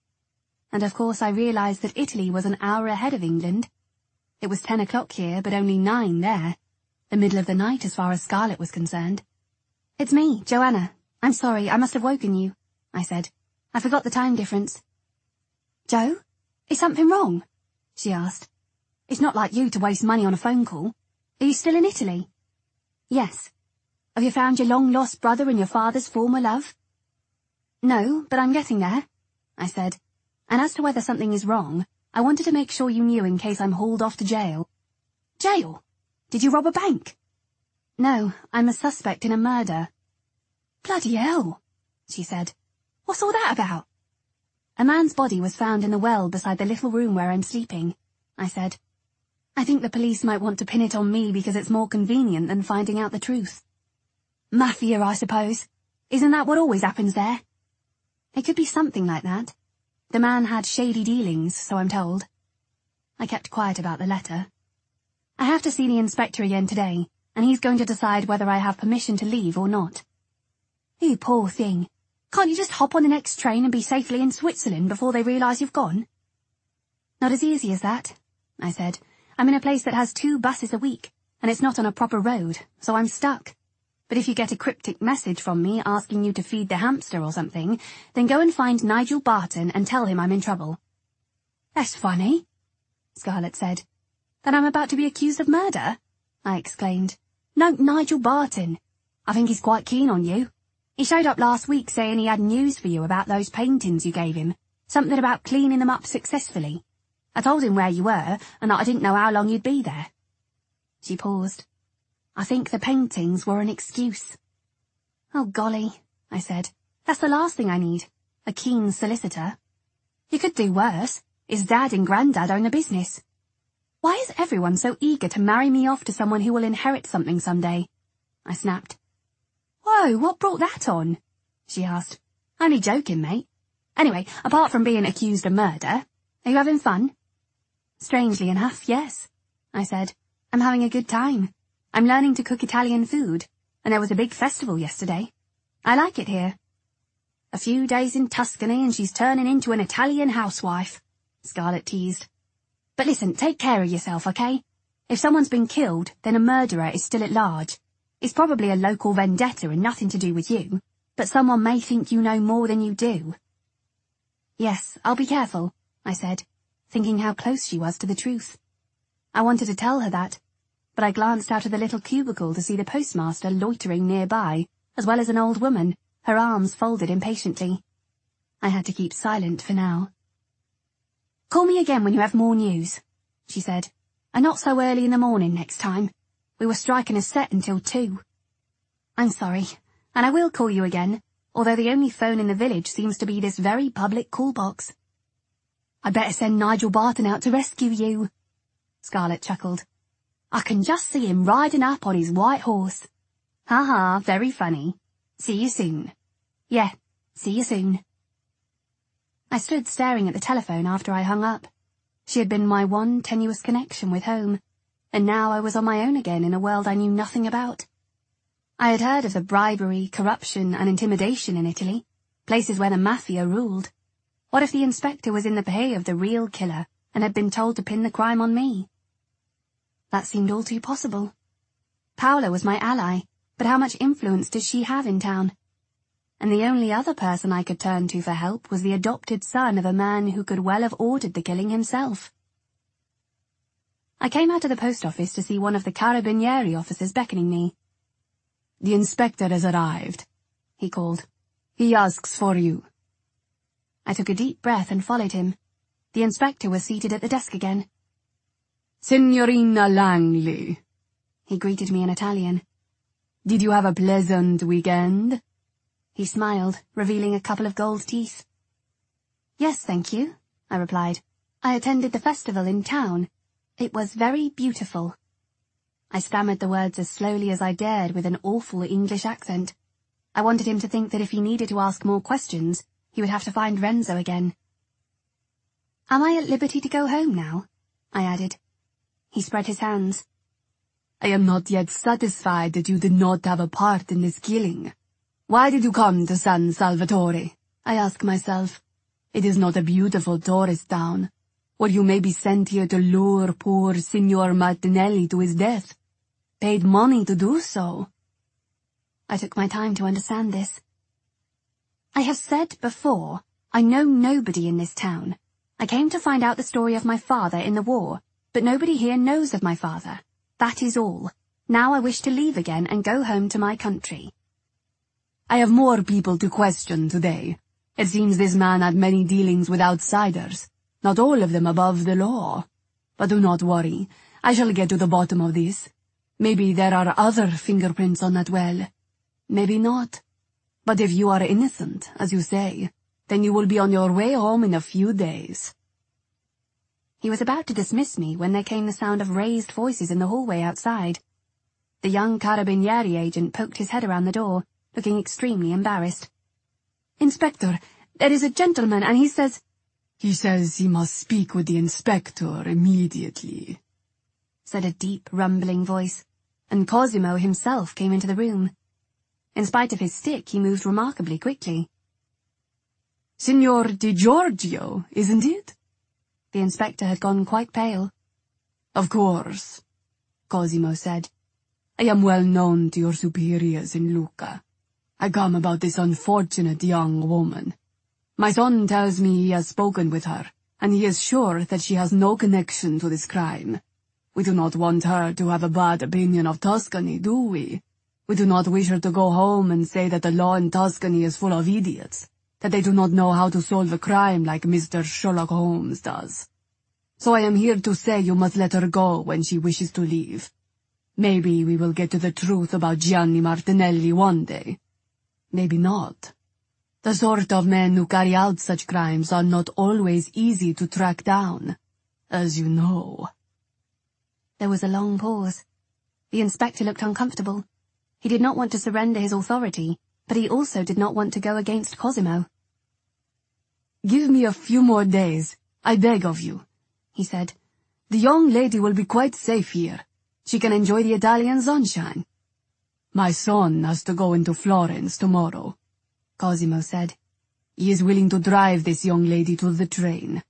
And of course I realized that Italy was an hour ahead of England. It was ten o'clock here, but only nine there. The middle of the night as far as Scarlett was concerned. "It's me, Joanna. I'm sorry, I must have woken you," I said. "I forgot the time difference." "Joe? Is something wrong?" she asked. "It's not like you to waste money on a phone call. Are you still in Italy?" "Yes." "Have you found your long-lost brother and your father's former love?" "No, but I'm getting there," I said. "And as to whether something is wrong, I wanted to make sure you knew in case I'm hauled off to jail." "Jail? Did you rob a bank?" "No, I'm a suspect in a murder." "Bloody hell," she said. "What's all that about?" "A man's body was found in the well beside the little room where I'm sleeping," I said. "I think the police might want to pin it on me because it's more convenient than finding out the truth." "Mafia, I suppose. Isn't that what always happens there?" "It could be something like that. The man had shady dealings, so I'm told." I kept quiet about the letter. "I have to see the inspector again today, and he's going to decide whether I have permission to leave or not." "You poor thing. Can't you just hop on the next train and be safely in Switzerland before they realise you've gone?" "Not as easy as that," I said. "I'm in a place that has two buses a week, and it's not on a proper road, so I'm stuck. But if you get a cryptic message from me asking you to feed the hamster or something, then go and find Nigel Barton and tell him I'm in trouble." "That's funny," Scarlett said. "That I'm about to be accused of murder?" I exclaimed. "No, Nigel Barton. I think he's quite keen on you. He showed up last week saying he had news for you about those paintings you gave him, something about cleaning them up successfully. I told him where you were, and that I didn't know how long you'd be there." She paused. "I think the paintings were an excuse." "Oh, golly," I said. "That's the last thing I need. A keen solicitor. You could do worse. His dad and granddad own the business. Why is everyone so eager to marry me off to someone who will inherit something someday?" I snapped. "Whoa, what brought that on?" she asked. "Only joking, mate. Anyway, apart from being accused of murder, are you having fun?" "Strangely enough, yes," I said. "I'm having a good time. I'm learning to cook Italian food, and there was a big festival yesterday. I like it here." "A few days in Tuscany and she's turning into an Italian housewife," Scarlett teased. "But listen, take care of yourself, okay? If someone's been killed, then a murderer is still at large. It's probably a local vendetta and nothing to do with you, but someone may think you know more than you do." "Yes, I'll be careful," I said, thinking how close she was to the truth. I wanted to tell her that, but I glanced out of the little cubicle to see the postmaster loitering nearby, as well as an old woman, her arms folded impatiently. I had to keep silent for now. "Call me again when you have more news," she said, "and not so early in the morning next time. We were striking a set until two." "I'm sorry. and I will call you again, although the only phone in the village seems to be this very public call box. I'd better send Nigel Barton out to rescue you, Scarlett chuckled. I can just see him riding up on his white horse. Ha ha, very funny. See you soon. Yeah, see you soon. I stood staring at the telephone after I hung up. She had been my one tenuous connection with home, and now I was on my own again in a world I knew nothing about. I had heard of the bribery, corruption, and intimidation in Italy, places where the mafia ruled. What if the inspector was in the pay of the real killer and had been told to pin the crime on me? That seemed all too possible. Paola was my ally, but how much influence did she have in town? And the only other person I could turn to for help was the adopted son of a man who could well have ordered the killing himself. I came out of the post office to see one of the Carabinieri officers beckoning me. The inspector has arrived, he called. He asks for you. I took a deep breath and followed him. The inspector was seated at the desk again. Signorina Langley, he greeted me in Italian. Did you have a pleasant weekend? He smiled, revealing a couple of gold teeth. Yes, thank you, I replied. I attended the festival in town. It was very beautiful. I stammered the words as slowly as I dared with an awful English accent. I wanted him to think that if he needed to ask more questions, he would have to find Renzo again. Am I at liberty to go home now? I added. He spread his hands. I am not yet satisfied that you did not have a part in this killing. Why did you come to San Salvatore? I ask myself. It is not a beautiful tourist town, or you may be sent here to lure poor Signor Martinelli to his death. Paid money to do so. I took my time to understand this. I have said before, I know nobody in this town. I came to find out the story of my father in the war, but nobody here knows of my father. That is all. Now I wish to leave again and go home to my country. I have more people to question today. It seems this man had many dealings with outsiders, not all of them above the law. But do not worry, I shall get to the bottom of this. Maybe there are other fingerprints on that well. Maybe not. But if you are innocent, as you say, then you will be on your way home in a few days. He was about to dismiss me when there came the sound of raised voices in the hallway outside. The young Carabinieri agent poked his head around the door, looking extremely embarrassed. Inspector, there is a gentleman and he says... He says he must speak with the inspector immediately, said a deep, rumbling voice, and Cosimo himself came into the room. In spite of his stick, he moved remarkably quickly. Signor Di Giorgio, isn't it? The inspector had gone quite pale. Of course, Cosimo said. I am well known to your superiors in Lucca. I come about this unfortunate young woman. My son tells me he has spoken with her, and he is sure that she has no connection to this crime. We do not want her to have a bad opinion of Tuscany, do we? We do not wish her to go home and say that the law in Tuscany is full of idiots, that they do not know how to solve a crime like Mister Sherlock Holmes does. So I am here to say you must let her go when she wishes to leave. Maybe we will get to the truth about Gianni Martinelli one day. Maybe not. The sort of men who carry out such crimes are not always easy to track down, as you know. There was a long pause. The inspector looked uncomfortable. He did not want to surrender his authority, but he also did not want to go against Cosimo. Give me a few more days, I beg of you, he said. The young lady will be quite safe here. She can enjoy the Italian sunshine. My son has to go into Florence tomorrow, Cosimo said. He is willing to drive this young lady to the train.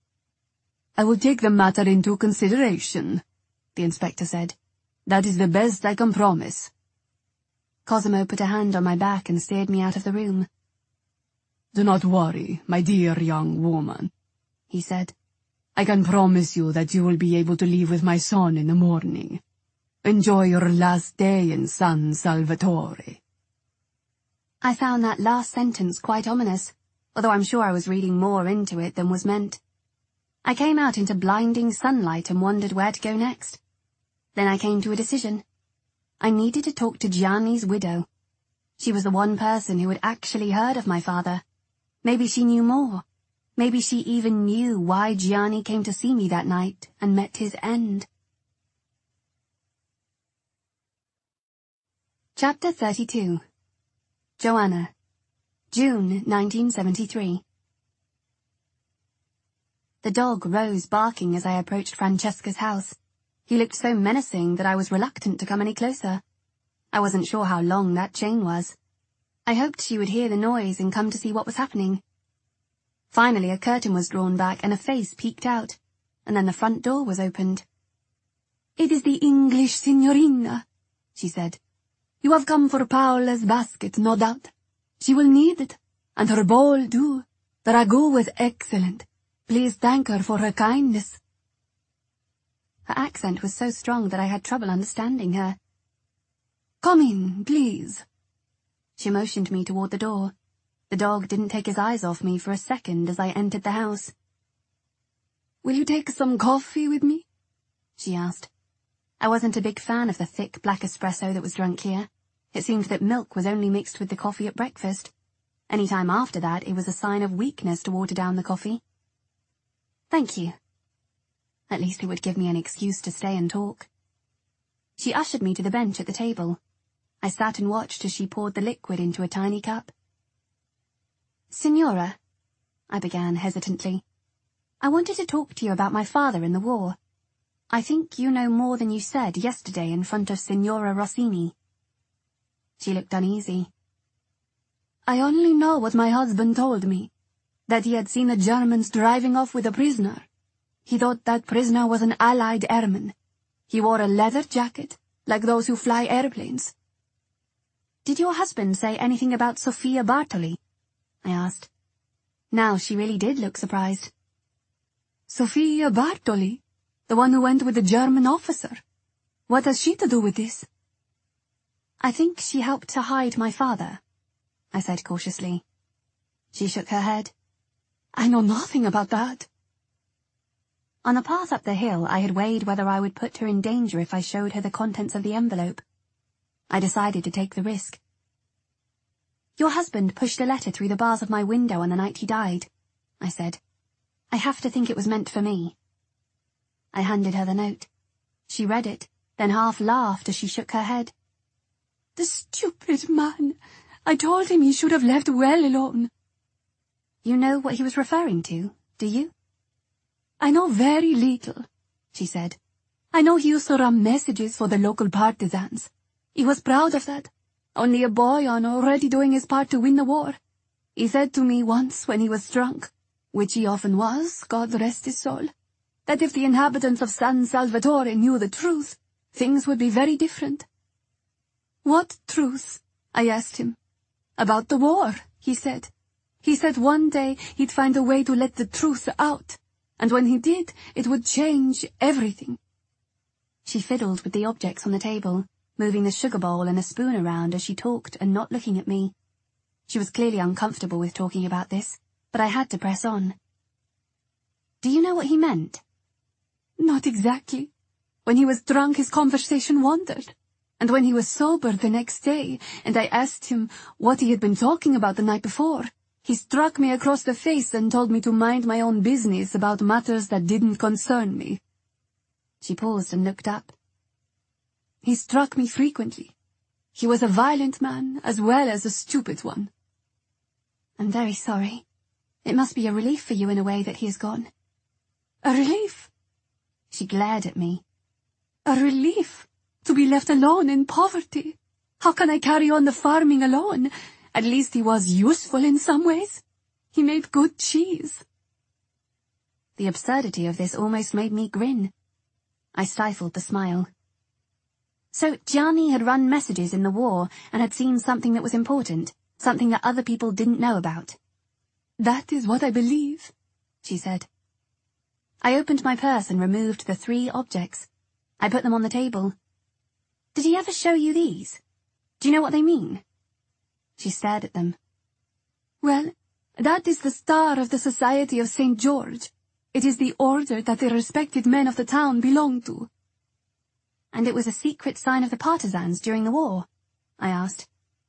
I will take the matter into consideration, the inspector said. That is the best I can promise. Cosimo put a hand on my back and steered me out of the room. Do not worry, my dear young woman, he said. I can promise you that you will be able to leave with my son in the morning. Enjoy your last day in San Salvatore. I found that last sentence quite ominous, although I'm sure I was reading more into it than was meant. I came out into blinding sunlight and wondered where to go next. Then I came to a decision. I needed to talk to Gianni's widow. She was the one person who had actually heard of my father. Maybe she knew more. Maybe she even knew why Gianni came to see me that night and met his end. Chapter thirty-two. Joanna. June nineteen seventy-three. The dog rose barking as I approached Francesca's house. He looked so menacing that I was reluctant to come any closer. I wasn't sure how long that chain was. I hoped she would hear the noise and come to see what was happening. Finally a curtain was drawn back and a face peeked out, and then the front door was opened. "It is the English signorina," she said. "You have come for Paola's basket, no doubt. She will need it, and her bowl too. The ragout was excellent. Please thank her for her kindness." Her accent was so strong that I had trouble understanding her. "Come in, please." She motioned me toward the door. The dog didn't take his eyes off me for a second as I entered the house. "Will you take some coffee with me?" she asked. I wasn't a big fan of the thick black espresso that was drunk here. It seemed that milk was only mixed with the coffee at breakfast. Any time after that, it was a sign of weakness to water down the coffee. Thank you. At least it would give me an excuse to stay and talk. She ushered me to the bench at the table. I sat and watched as she poured the liquid into a tiny cup. "Signora," I began hesitantly, "I wanted to talk to you about my father in the war. I think you know more than you said yesterday in front of Signora Rossini." She looked uneasy. "I only know what my husband told me, that he had seen the Germans driving off with a prisoner. He thought that prisoner was an Allied airman. He wore a leather jacket, like those who fly airplanes." "Did your husband say anything about Sofia Bartoli?" I asked. Now she really did look surprised. "Sofia Bartoli? The one who went with the German officer? What has she to do with this?" "I think she helped to hide my father," I said cautiously. She shook her head. "I know nothing about that." On the path up the hill, I had weighed whether I would put her in danger if I showed her the contents of the envelope. I decided to take the risk. "Your husband pushed a letter through the bars of my window on the night he died," I said. "I have to think it was meant for me." I handed her the note. She read it, then half laughed as she shook her head. "The stupid man! I told him he should have left well alone." "You know what he was referring to, do you?" "I know very little," she said. "I know he used to run messages for the local partisans. He was proud of that. Only a boy on already doing his part to win the war. He said to me once when he was drunk, which he often was, God rest his soul, that if the inhabitants of San Salvatore knew the truth, things would be very different." "What truth?" I asked him. "About the war," he said. He said one day he'd find a way to let the truth out, and when he did, it would change everything. She fiddled with the objects on the table, moving the sugar bowl and a spoon around as she talked and not looking at me. She was clearly uncomfortable with talking about this, but I had to press on. "Do you know what he meant?" "Not exactly. When he was drunk his conversation wandered, and when he was sober the next day, and I asked him what he had been talking about the night before, he struck me across the face and told me to mind my own business about matters that didn't concern me." She paused and looked up. "He struck me frequently. He was a violent man as well as a stupid one." "I'm very sorry. It must be a relief for you in a way that he is gone." "A relief?" She glared at me. "A relief? To be left alone in poverty? How can I carry on the farming alone? At least he was useful in some ways. He made good cheese." The absurdity of this almost made me grin. I stifled the smile. "So Gianni had run messages in the war and had seen something that was important, something that other people didn't know about." "That is what I believe," she said. I opened my purse and removed the three objects. I put them on the table. "Did he ever show you these? Do you know what they mean?" She stared at them. "Well, that is the star of the Society of Saint George. It is the order that the respected men of the town belong to." "And it was a secret sign of the partisans during the war?" I asked.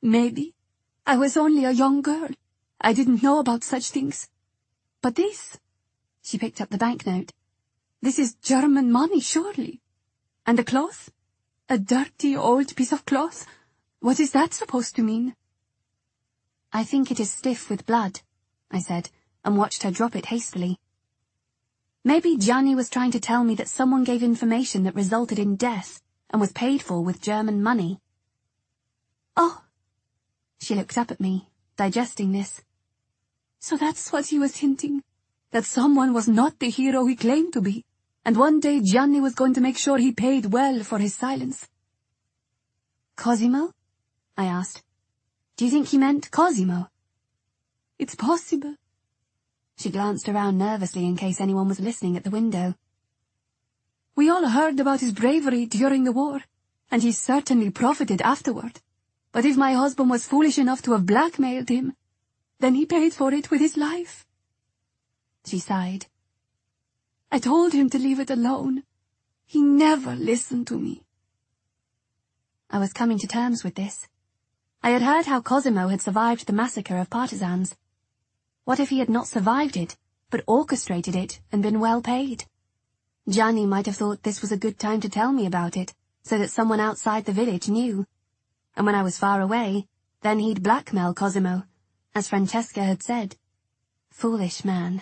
Maybe. I was only a young girl. I didn't know about such things. But this, she picked up the banknote. This is German money, surely. And the cloth? A dirty old piece of cloth? What is that supposed to mean? I think it is stiff with blood, I said, and watched her drop it hastily. Maybe Gianni was trying to tell me that someone gave information that resulted in death and was paid for with German money. Oh! She looked up at me, digesting this. So that's what he was hinting, that someone was not the hero he claimed to be, and one day Gianni was going to make sure he paid well for his silence. Cosimo? I asked. Do you think he meant Cosimo? It's possible. She glanced around nervously in case anyone was listening at the window. We all heard about his bravery during the war, and he certainly profited afterward. But if my husband was foolish enough to have blackmailed him, then he paid for it with his life. She sighed. I told him to leave it alone. He never listened to me. I was coming to terms with this. I had heard how Cosimo had survived the massacre of partisans. What if he had not survived it, but orchestrated it and been well paid? Gianni might have thought this was a good time to tell me about it, so that someone outside the village knew. And when I was far away, then he'd blackmail Cosimo, as Francesca had said. Foolish man.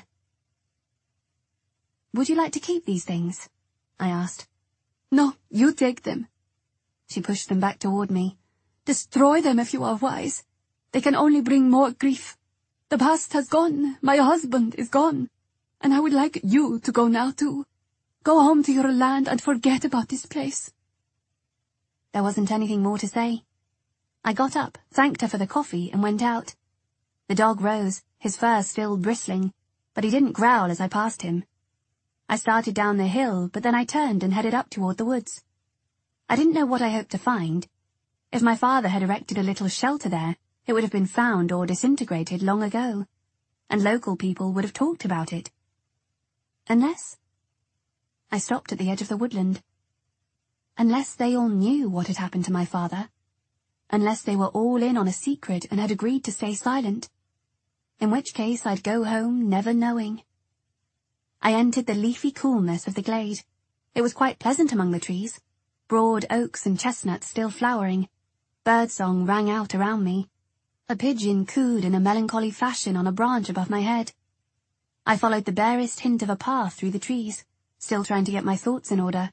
Would you like to keep these things? I asked. No, you take them. She pushed them back toward me. Destroy them if you are wise. They can only bring more grief. The past has gone, my husband is gone, and I would like you to go now too. Go home to your land and forget about this place. There wasn't anything more to say. I got up, thanked her for the coffee, and went out. The dog rose, his fur still bristling, but he didn't growl as I passed him. I started down the hill, but then I turned and headed up toward the woods. I didn't know what I hoped to find. If my father had erected a little shelter there, it would have been found or disintegrated long ago, and local people would have talked about it. Unless... I stopped at the edge of the woodland. Unless they all knew what had happened to my father. Unless they were all in on a secret and had agreed to stay silent. In which case I'd go home never knowing. I entered the leafy coolness of the glade. It was quite pleasant among the trees. Broad oaks and chestnuts still flowering. Birdsong rang out around me. A pigeon cooed in a melancholy fashion on a branch above my head. I followed the barest hint of a path through the trees, still trying to get my thoughts in order.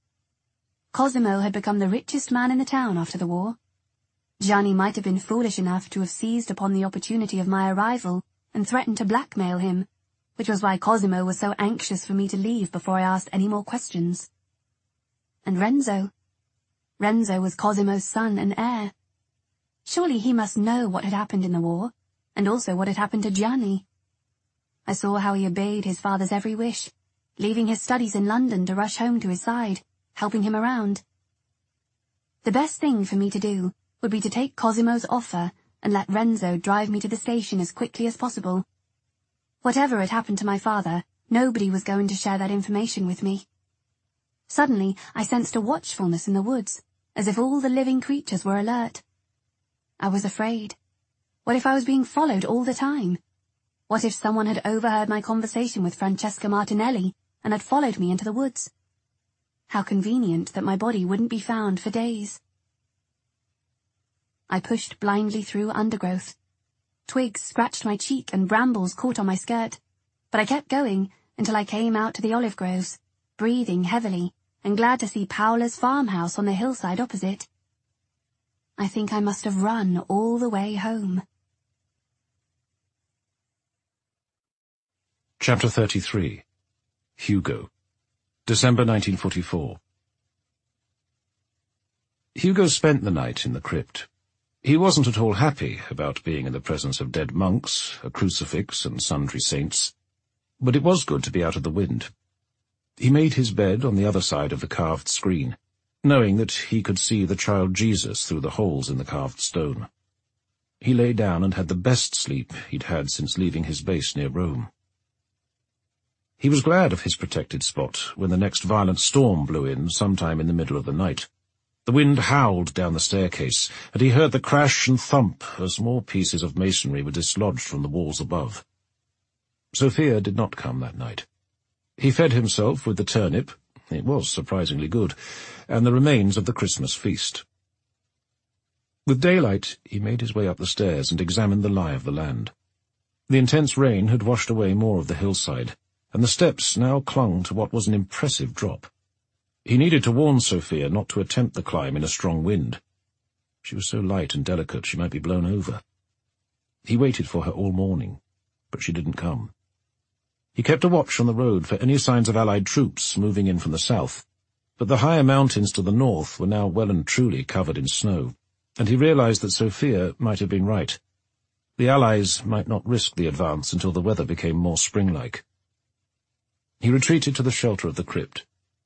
Cosimo had become the richest man in the town after the war. Gianni might have been foolish enough to have seized upon the opportunity of my arrival and threatened to blackmail him, which was why Cosimo was so anxious for me to leave before I asked any more questions. And Renzo. Renzo was Cosimo's son and heir. Surely he must know what had happened in the war, and also what had happened to Gianni. I saw how he obeyed his father's every wish, leaving his studies in London to rush home to his side, helping him around. The best thing for me to do would be to take Cosimo's offer and let Renzo drive me to the station as quickly as possible. Whatever had happened to my father, nobody was going to share that information with me. Suddenly, I sensed a watchfulness in the woods, as if all the living creatures were alert. I was afraid. What if I was being followed all the time? What if someone had overheard my conversation with Francesca Martinelli and had followed me into the woods? How convenient that my body wouldn't be found for days. I pushed blindly through undergrowth. Twigs scratched my cheek and brambles caught on my skirt, but I kept going until I came out to the olive groves, breathing heavily and glad to see Paola's farmhouse on the hillside opposite. I think I must have run all the way home. Chapter thirty-three. Hugo. December nineteen forty-four. Hugo spent the night in the crypt. He wasn't at all happy about being in the presence of dead monks, a crucifix, and sundry saints, but it was good to be out of the wind. He made his bed on the other side of the carved screen, knowing that he could see the child Jesus through the holes in the carved stone. He lay down and had the best sleep he'd had since leaving his base near Rome. He was glad of his protected spot when the next violent storm blew in sometime in the middle of the night. The wind howled down the staircase, and he heard the crash and thump as more pieces of masonry were dislodged from the walls above. Sophia did not come that night. He fed himself with the turnip, it was surprisingly good, and the remains of the Christmas feast. With daylight, he made his way up the stairs and examined the lie of the land. The intense rain had washed away more of the hillside, and the steps now clung to what was an impressive drop. He needed to warn Sophia not to attempt the climb in a strong wind. She was so light and delicate she might be blown over. He waited for her all morning, but she didn't come. He kept a watch on the road for any signs of Allied troops moving in from the south, but the higher mountains to the north were now well and truly covered in snow, and he realized that Sophia might have been right. The Allies might not risk the advance until the weather became more spring-like. He retreated to the shelter of the crypt.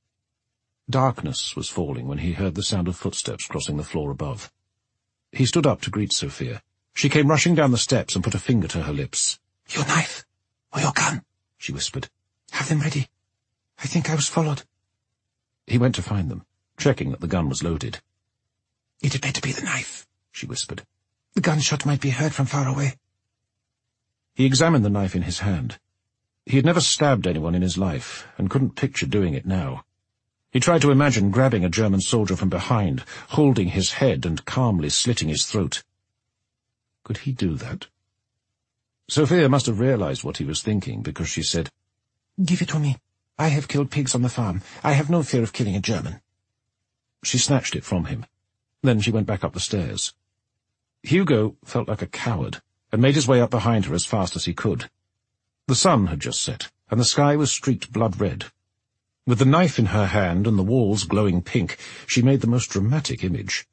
Darkness was falling when he heard the sound of footsteps crossing the floor above. He stood up to greet Sophia. She came rushing down the steps and put a finger to her lips. "Your knife, or your gun," she whispered. "Have them ready. I think I was followed." He went to find them, checking that the gun was loaded. "It had better be the knife," she whispered. "The gunshot might be heard from far away." He examined the knife in his hand. He had never stabbed anyone in his life, and couldn't picture doing it now. He tried to imagine grabbing a German soldier from behind, holding his head and calmly slitting his throat. Could he do that? Sophia must have realized what he was thinking, because she said, "Give it to me. I have killed pigs on the farm. I have no fear of killing a German." She snatched it from him. Then she went back up the stairs. Hugo felt like a coward, and made his way up behind her as fast as he could. The sun had just set, and the sky was streaked blood-red. With the knife in her hand and the walls glowing pink, she made the most dramatic image.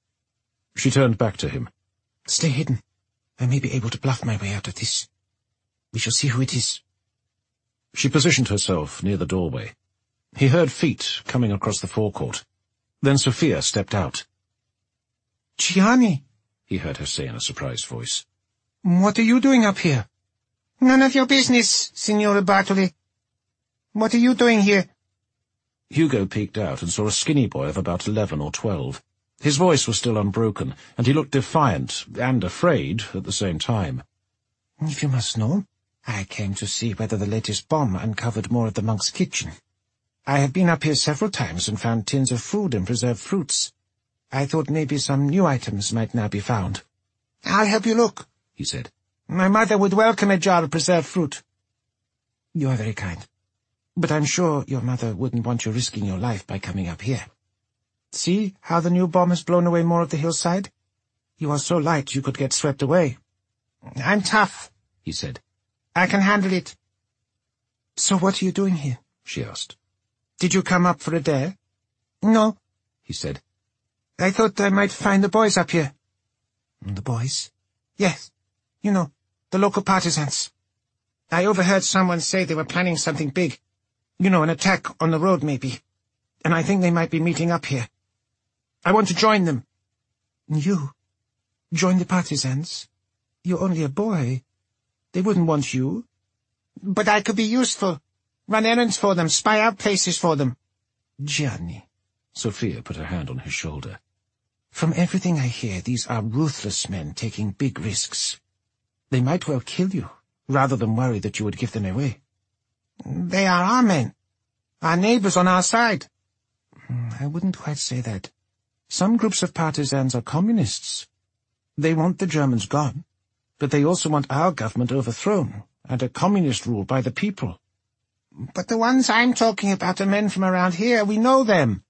She turned back to him. "Stay hidden. I may be able to bluff my way out of this. We shall see who it is." She positioned herself near the doorway. He heard feet coming across the forecourt. Then Sophia stepped out. "Gianni," he heard her say in a surprised voice. "What are you doing up here?" "None of your business, Signora Bartoli. What are you doing here?" Hugo peeked out and saw a skinny boy of about eleven or twelve. His voice was still unbroken, and he looked defiant and afraid at the same time. "If you must know, I came to see whether the latest bomb uncovered more of the monk's kitchen. I have been up here several times and found tins of food and preserved fruits. I thought maybe some new items might now be found." "I'll help you look," he said. "My mother would welcome a jar of preserved fruit." "You are very kind. But I'm sure your mother wouldn't want you risking your life by coming up here. See how the new bomb has blown away more of the hillside? You are so light you could get swept away." "I'm tough," he said. "I can handle it." "So what are you doing here?" she asked. "Did you come up for a dare?" "No," he said. "I thought I might find the boys up here." "The boys?" "Yes. You know, the local partisans. I overheard someone say they were planning something big. You know, an attack on the road, maybe. And I think they might be meeting up here. I want to join them." "You? Join the partisans? You're only a boy. They wouldn't want you." "But I could be useful. Run errands for them, spy out places for them." "Gianni," Sophia put her hand on his shoulder. "From everything I hear, these are ruthless men taking big risks. They might well kill you, rather than worry that you would give them away." "They are our men. Our neighbors on our side." "I wouldn't quite say that. Some groups of partisans are communists. They want the Germans gone, but they also want our government overthrown, and a communist rule by the people." "But the ones I'm talking about are men from around here. We know them."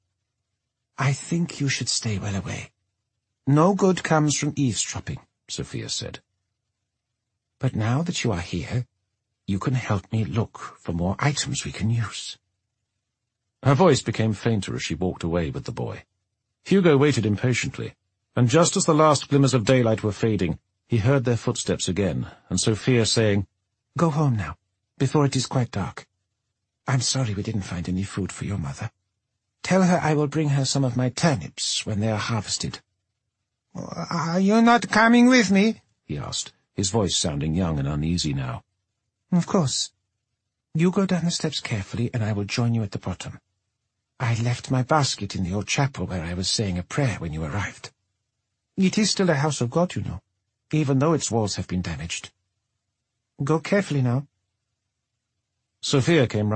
"I think you should stay well away. No good comes from eavesdropping," Sophia said. "But now that you are here, you can help me look for more items we can use." Her voice became fainter as she walked away with the boy. Hugo waited impatiently, and just as the last glimmers of daylight were fading, he heard their footsteps again, and Sophia saying, "Go home now, before it is quite dark. I'm sorry we didn't find any food for your mother. Tell her I will bring her some of my turnips when they are harvested." "Are you not coming with me?" he asked, his voice sounding young and uneasy now. "Of course. You go down the steps carefully, and I will join you at the bottom. I left my basket in the old chapel where I was saying a prayer when you arrived. It is still a house of God, you know, even though its walls have been damaged. Go carefully now. Sophia came